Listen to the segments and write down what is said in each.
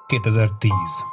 2010.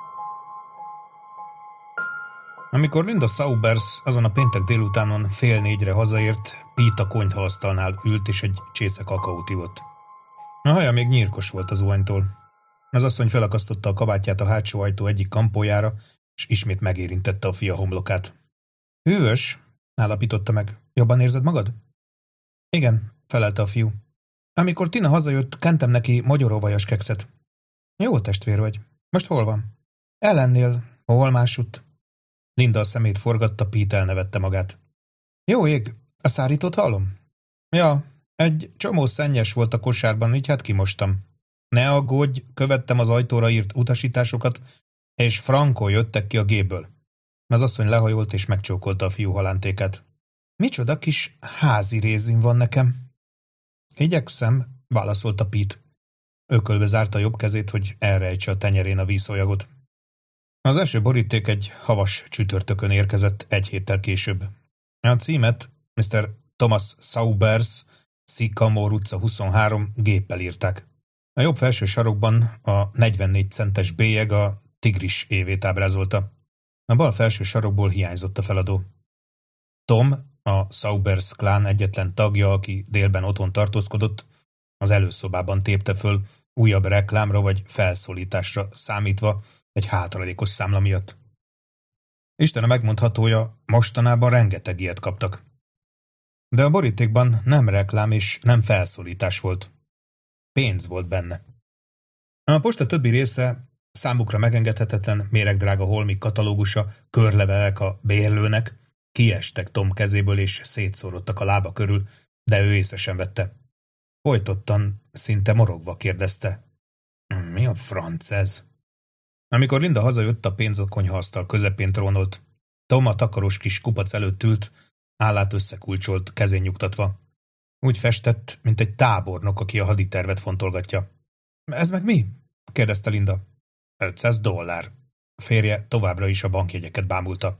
Amikor Linda Saubers azon a péntek délutánon 3:30 hazaért, Pete a konyhaasztalnál ült és egy csésze kakaót ivott. A haja még nyírkos volt az zuhanytól. Az asszony felakasztotta a kabátját a hátsó ajtó egyik kampójára, és ismét megérintette a fia homlokát. Hűvös, állapította meg. Jobban érzed magad? Igen, felelte a fiú. Amikor Tina hazajött, kentem neki magyaróvajas kekszet. Jó testvér vagy. Most hol van? Ellennél, hol másutt? Linda a szemét forgatta, Pete elnevette magát. Jó ég, a szárítót hallom? Ja, egy csomó szennyes volt a kosárban, így hát kimostam. Ne aggódj, követtem az ajtóra írt utasításokat, és frankó jöttek ki a gépből. Az asszony lehajolt és megcsókolta a fiú halántékát. Micsoda kis házi rézin van nekem? Igyekszem, válaszolta Pete. Ökölbe zárta jobb kezét, hogy elrejtse a tenyerén a vízolyagot. Az első boríték egy havas csütörtökön érkezett 1 héttel később. A címet Mr. Thomas Saubers, Sycamore utca 23 géppel írták. A jobb felső sarokban a 44 centes bélyeg a tigris évét ábrázolta. A bal felső sarokból hiányzott a feladó. Tom, a Saubers klán egyetlen tagja, aki délben otthon tartózkodott, az előszobában tépte föl, újabb reklámra vagy felszólításra számítva egy hátralékos számla miatt. Isten a megmondhatója, mostanában rengeteg ilyet kaptak. De a borítékban nem reklám és nem felszólítás volt. Pénz volt benne. A posta többi része számukra megengedhetetlen, méregdrága holmi katalógusa, körlevelek a bérlőnek, kiestek Tom kezéből és szétszórodtak a lába körül, de ő észre sem vette. Folytottan, szinte morogva kérdezte. Mi a franc ez? Amikor Linda hazajött, a pénz a konyhaasztal közepén trónolt. Tom a takaros kis kupac előtt ült, állát összekulcsolt, kezén nyugtatva. Úgy festett, mint egy tábornok, aki a haditervet fontolgatja. Ez meg mi? kérdezte Linda. $500. Férje továbbra is a bankjegyeket bámulta.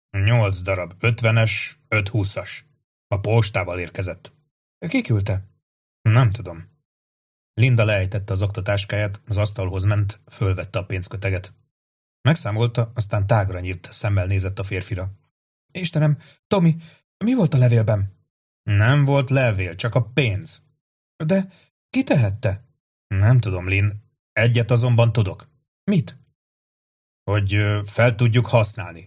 8 darab 50-es, 5 20-as. A postával érkezett. Ki küldte? Nem tudom. Linda leejtette az aktatáskáját, az asztalhoz ment, fölvette a pénzköteget. Megszámolta, aztán tágra nyírt szemmel nézett a férfira. Istenem, Tommy, mi volt a levélben? Nem volt levél, csak a pénz. De ki tehette? Nem tudom, Lynn. Egyet azonban tudok. Mit? Hogy fel tudjuk használni.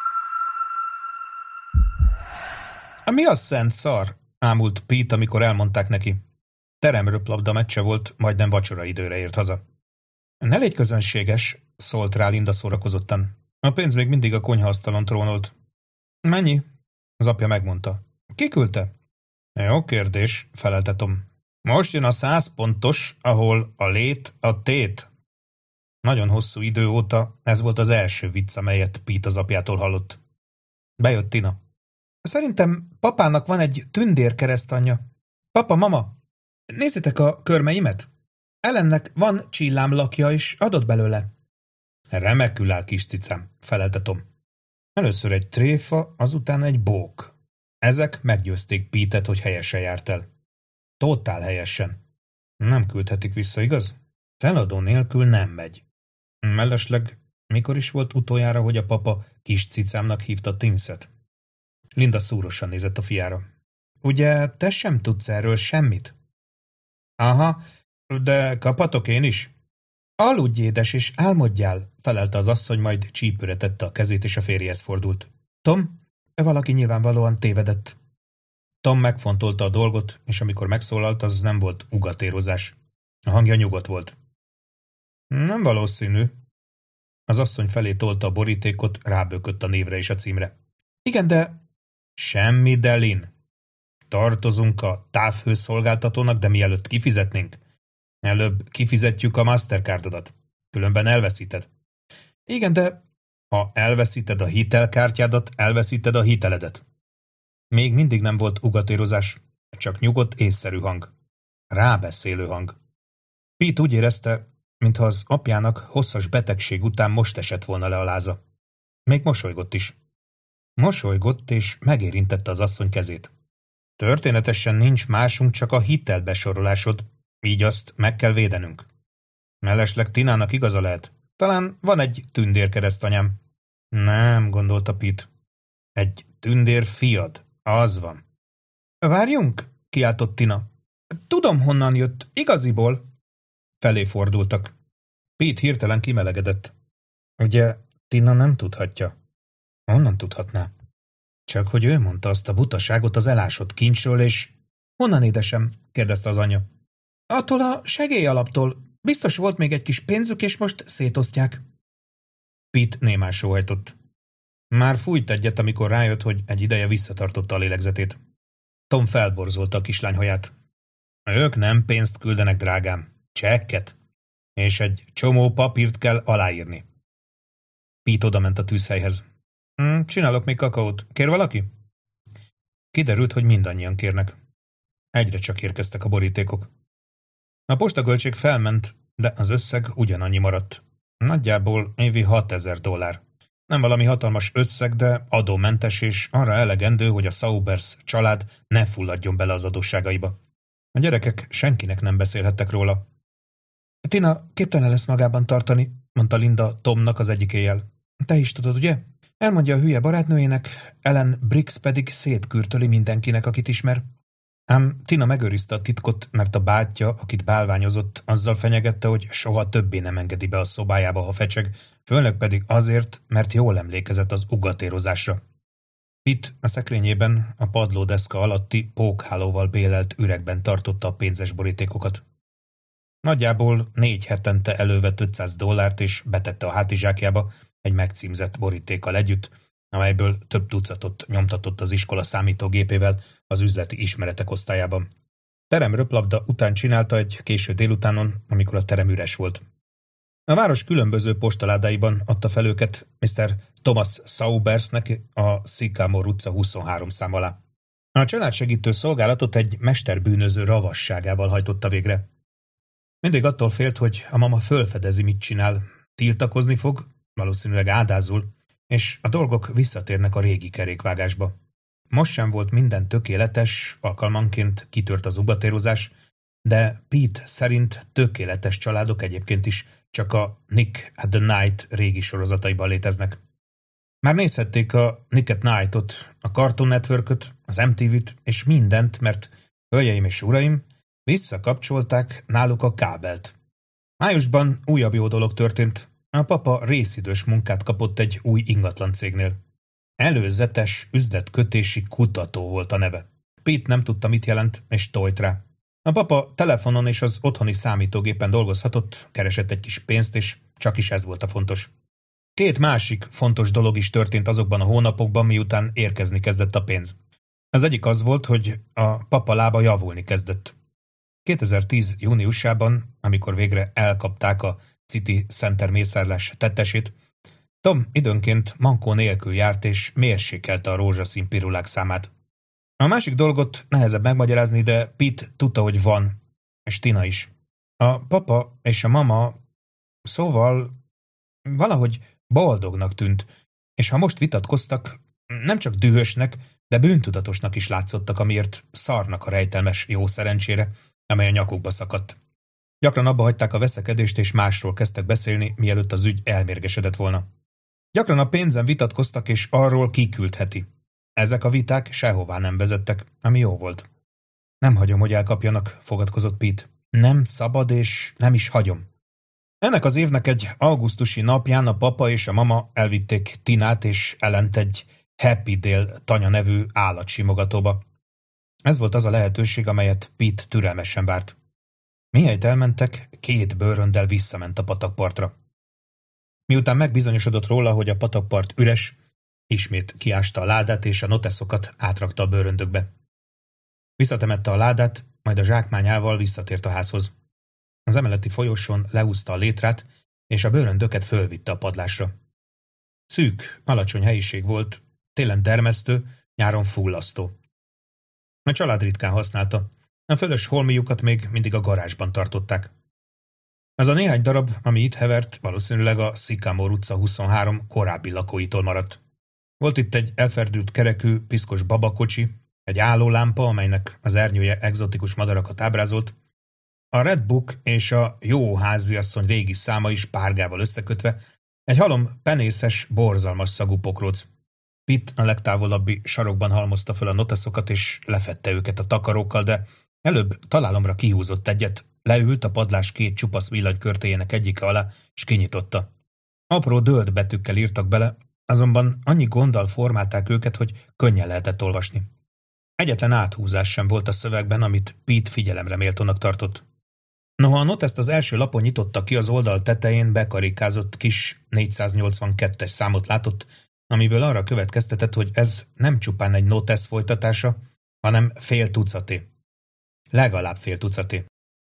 Mi az szent szar? Ámult Pete, amikor elmondták neki. Teremröplabda meccse volt, majdnem vacsora időre ért haza. Ne légy közönséges, szólt rá Linda szórakozottan. A pénz még mindig a konyhaasztalon trónolt. Mennyi? Az apja megmondta. Ki küldte? Jó kérdés, felelte Tom. Most jön a 100 pontos, ahol a lét a tét. Nagyon hosszú idő óta ez volt az első vicc, amelyet Pete az apjától hallott. Bejött Tina. Szerintem papának van egy tündér keresztanyja. Papa, mama, nézzétek a körmeimet. Ellennek van csillámlakja, és adott belőle. Remekül áll, kis cicám, felelte Tom. Először egy tréfa, azután egy bók. Ezek meggyőzték Pete-et, hogy helyesen járt el. Totál helyesen. Nem küldhetik vissza, igaz? Feladó nélkül nem megy. Mellesleg, mikor is volt utoljára, hogy a papa kis cicámnak hívta Tinszet? Linda szúrosan nézett a fiára. Ugye te sem tudsz erről semmit? Aha, de kaphatok én is? Aludj, édes, és álmodjál, felelte az asszony, majd csípőre tette a kezét, és a férjhez fordult. Tom, valaki nyilvánvalóan tévedett. Tom megfontolta a dolgot, és amikor megszólalt, az nem volt ugatérozás. A hangja nyugodt volt. Nem valószínű. Az asszony felé tolta a borítékot, rábökött a névre és a címre. Igen, de... Semmi, Delin. Tartozunk a távhőszolgáltatónak, de mielőtt kifizetnénk. Előbb kifizetjük a Mastercardodat. Különben elveszíted. Igen, de... Ha elveszíted a hitelkártyádat, elveszíted a hiteledet. Még mindig nem volt ugatérozás, csak nyugodt, észszerű hang. Rábeszélő hang. Pete úgy érezte, mintha az apjának hosszas betegség után most esett volna le a láza. Még mosolygott is. Mosolygott, és megérintette az asszony kezét. Történetesen nincs másunk, csak a hitelbesorolásod, így azt meg kell védenünk. Mellesleg Tinának igaza lehet. Talán van egy tündér keresztanyám. Nem, gondolta Pete. Egy tündér fiad, az van. Várjunk, kiáltott Tina. Tudom, honnan jött, igaziból. Felé fordultak. Pete hirtelen kimelegedett. Ugye, Tina nem tudhatja. Honnan tudhatná? Csak hogy ő mondta azt a butaságot az elásott kincsről, és... Honnan, édesem? Kérdezte az anya. Attól a segélyalaptól. Biztos volt még egy kis pénzük, és most szétosztják. Pete némán sóhajtott. Már fújt egyet, amikor rájött, hogy egy ideje visszatartotta a lélegzetét. Tom felborzolta a kislány haját. Ők nem pénzt küldenek, drágám. Csekket. És egy csomó papírt kell aláírni. Pete odament a tűzhelyhez. Csinálok még kakaót. Kér valaki? Kiderült, hogy mindannyian kérnek. Egyre csak érkeztek a borítékok. A postaköltség felment, de az összeg ugyanannyi maradt. Nagyjából évi $6000. Nem valami hatalmas összeg, de adómentes és arra elegendő, hogy a Saubers család ne fulladjon bele az adósságaiba. A gyerekek senkinek nem beszélhettek róla. Tina képtelen lesz magában tartani, mondta Linda Tomnak az egyik éjjel. Te is tudod, ugye? Elmondja a hülye barátnőjének, Ellen Briggs pedig szétkürtöli mindenkinek, akit ismer. Ám Tina megőrizte a titkot, mert a bátyja, akit bálványozott, azzal fenyegette, hogy soha többé nem engedi be a szobájába, ha fecseg, főleg pedig azért, mert jól emlékezett az ugatérozásra. Pitt a szekrényében a padlódeszka alatti pókhálóval bélelt üregben tartotta a pénzes borítékokat. Nagyjából 4 hetente elővett $500 és betette a hátizsákjába egy megcímzett borítékkal együtt, amelyből több tucatot nyomtatott az iskola számítógépével az üzleti ismeretek osztályában. Terem röplabda után csinálta egy késő délutánon, amikor a terem üres volt. A város különböző postaládáiban adta fel őket Mr. Thomas Saubersnek a Sycamore utca 23 szám alá. A családsegítő szolgálatot egy mesterbűnöző ravasságával hajtotta végre. Mindig attól félt, hogy a mama fölfedezi, mit csinál, tiltakozni fog, valószínűleg ádázul, és a dolgok visszatérnek a régi kerékvágásba. Most sem volt minden tökéletes, alkalmanként kitört az ugatérozás, de Pete szerint tökéletes családok egyébként is csak a Nick at the Night régi sorozataiban léteznek. Már nézhették a Nick at Night-ot, a Cartoon Network-öt, az MTV-t és mindent, mert, hölgyeim és uraim, visszakapcsolták náluk a kábelt. Májusban újabb jó dolog történt. A papa részidős munkát kapott egy új ingatlan cégnél. Előzetes üzletkötési kutató volt a neve. Pete nem tudta, mit jelent, és tojt rá. A papa telefonon és az otthoni számítógépen dolgozhatott, keresett egy kis pénzt, és csak is ez volt a fontos. 2 másik fontos dolog is történt azokban a hónapokban, miután érkezni kezdett a pénz. Az egyik az volt, hogy a papa lába javulni kezdett. 2010. júniusában, amikor végre elkapták a City Center mészárlás tettesét, Tom időnként mankó nélkül járt és mérsékelte a rózsaszín pirulák számát. A másik dolgot nehezebb megmagyarázni, de Pete tudta, hogy van, és Tina is. A papa és a mama, szóval valahogy boldognak tűnt, és ha most vitatkoztak, nem csak dühösnek, de bűntudatosnak is látszottak, amiért szarnak a rejtelmes jó szerencsére, amely a nyakukba szakadt. Gyakran abba hagyták a veszekedést, és másról kezdtek beszélni, mielőtt az ügy elmérgesedett volna. Gyakran a pénzen vitatkoztak, és arról kiküldheti. Ezek a viták sehová nem vezettek, ami jó volt. Nem hagyom, hogy elkapjanak, fogadkozott Pete. Nem szabad, és nem is hagyom. Ennek az évnek egy augusztusi napján a papa és a mama elvitték Tinát és Ellent egy Happy Dale tanya nevű állatsimogatóba. Ez volt az a lehetőség, amelyet Pete türelmesen várt. Mihelyt elmentek, 2 bőröndel visszament a patakpartra. Miután megbizonyosodott róla, hogy a patakpart üres, ismét kiásta a ládát, és a noteszokat átrakta a bőröndökbe. Visszatemette a ládát, majd a zsákmányával visszatért a házhoz. Az emeleti folyosón leúszta a létrát, és a bőröndöket fölvitte a padlásra. Szűk, alacsony helyiség volt, télen termesztő, nyáron fullasztó. A család ritkán használta, a fölös holmiukat még mindig a garázsban tartották. Az a néhány darab, ami itt hevert, valószínűleg a Sycamore utca 23 korábbi lakóitól maradt. Volt itt egy elferdült kerekű, piszkos babakocsi, egy állólámpa, amelynek az ernyője egzotikus madarakat ábrázolt, A Red Book és a Jó háziasszony régi száma is párgával összekötve egy halom penészes, borzalmas szagú pokróc. Pitt a legtávolabbi sarokban halmozta föl a noteszokat, és lefette őket a takarókkal, de előbb találomra kihúzott egyet, leült a padlás két csupasz villanykörtéjének egyike alá, és kinyitotta. Apró dölt betűkkel írtak bele, azonban annyi gonddal formálták őket, hogy könnyen lehetett olvasni. Egyetlen áthúzás sem volt a szövegben, amit Pitt figyelemre méltónak tartott. Noha a noteszt az első lapon nyitotta ki, az oldal tetején bekarikázott kis 482-es számot látott, amiből arra következtetett, hogy ez nem csupán egy notesz folytatása, hanem fél tucaté. Legalább fél tucaté.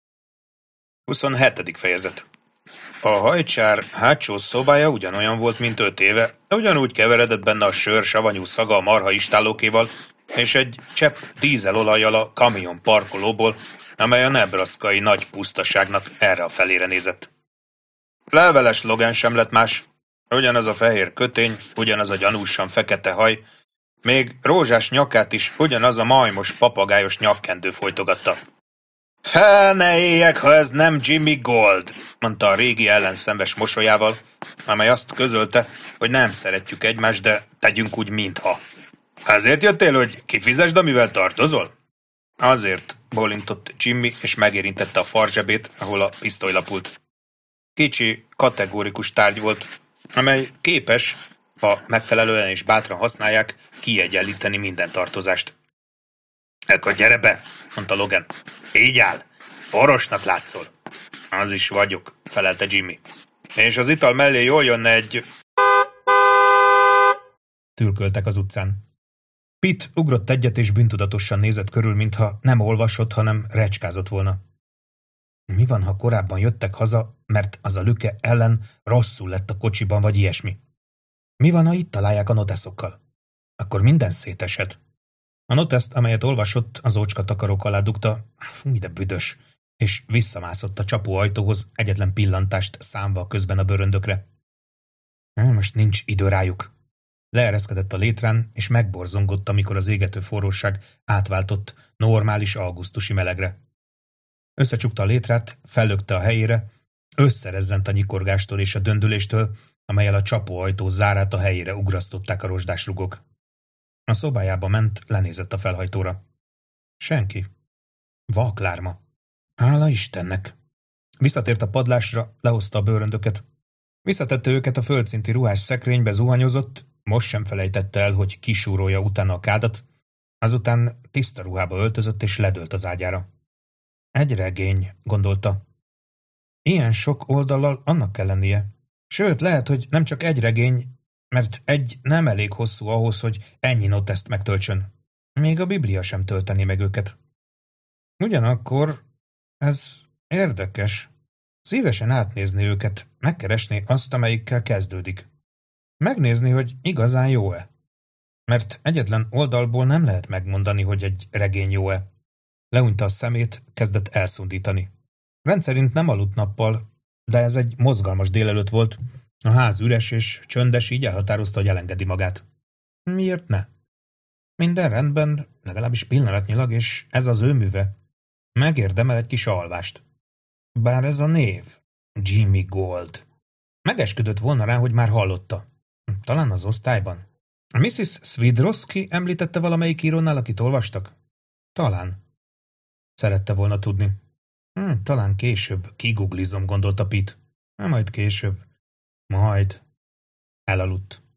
27. fejezet. A hajcsár hátsó szobája ugyanolyan volt, mint 5 éve, ugyanúgy keveredett benne a sör savanyú szaga a marha istállókéval, és egy csepp dízelolajjal a kamion parkolóból, amely a nebraszkai nagy pusztaságnak erre a felére nézett. Leveles Logan sem lett más, ugyanaz a fehér kötény, ugyanaz a gyanúsan fekete haj, még rózsás nyakát is ugyanaz a majmos papagájos nyakkendő folytogatta. Ne éljek, ha ez nem Jimmy Gold, mondta a régi ellenszenves mosolyával, amely azt közölte, hogy nem szeretjük egymást, de tegyünk úgy, mintha. Ezért jöttél, hogy kifizesd, amivel tartozol? Azért, bólintott Jimmy, és megérintette a farzsebét, ahol a pisztoly lapult. Kicsi, kategórikus tárgy volt, amely képes, ha megfelelően és bátran használják, kiegyenlíteni minden tartozást. Ekkor gyere be, mondta Logan. Így áll, orosnak látszol. Az is vagyok, felelte Jimmy. És az ital mellé jól jönne egy... Tülköltek az utcán. Pitt ugrott egyet, és bűntudatosan nézett körül, mintha nem olvasott, hanem recskázott volna. Mi van, ha korábban jöttek haza, mert az a lüke ellen rosszul lett a kocsiban, vagy ilyesmi? Mi van, ha itt találják a noteszokkal? Akkor minden szétesett. A noteszt, amelyet olvasott, az ócska takarók alá dugta, fú, de büdös, és visszamászott a csapóajtóhoz, egyetlen pillantást számva közben a bőröndökre. Most nincs idő rájuk. Leereszkedett a létrán, és megborzongott, amikor az égető forróság átváltott normális augusztusi melegre. Összecsukta a létrát, fellökte a helyére, összerezzent a nyikorgástól és a döndüléstől, amellyel a csapóajtó zárát a helyére ugrasztották a rozsdásrugók. A szobájába ment, lenézett a felhajtóra. Senki. Vaklárma. Hála Istennek! Visszatért a padlásra, lehozta a bőröndöket. Visszatette őket a földszinti ruhás szekrénybe, zuhanyozott, most sem felejtette el, hogy kisúrolja utána a kádat, azután tiszta ruhába öltözött és ledőlt az ágyára. Egy regény, gondolta. Ilyen sok oldallal annak kell lennie. Sőt, lehet, hogy nem csak egy regény, mert egy nem elég hosszú ahhoz, hogy ennyi noteszt megtöltsön. Még a Biblia sem tölteni meg őket. Ugyanakkor ez érdekes. Szívesen átnézni őket, megkeresni azt, amelyikkel kezdődik. Megnézni, hogy igazán jó-e. Mert egyetlen oldalból nem lehet megmondani, hogy egy regény jó-e. Lehunyta a szemét, kezdett elszundítani. Rendszerint nem aludt nappal, de ez egy mozgalmas délelőtt volt. A ház üres és csöndes, így elhatározta, hogy elengedi magát. Miért ne? Minden rendben, legalábbis pillanatnyilag, és ez az ő műve. Megérdemel egy kis alvást. Bár ez a név, Jimmy Gold. Megesküdött volna rá, hogy már hallotta. Talán az osztályban. Mrs. Swidrowski említette valamelyik írónál, akit olvastak? Talán. Szerette volna tudni. Talán később, kiguglizom, gondolta Pitt. Majd később. Majd. Elaludt.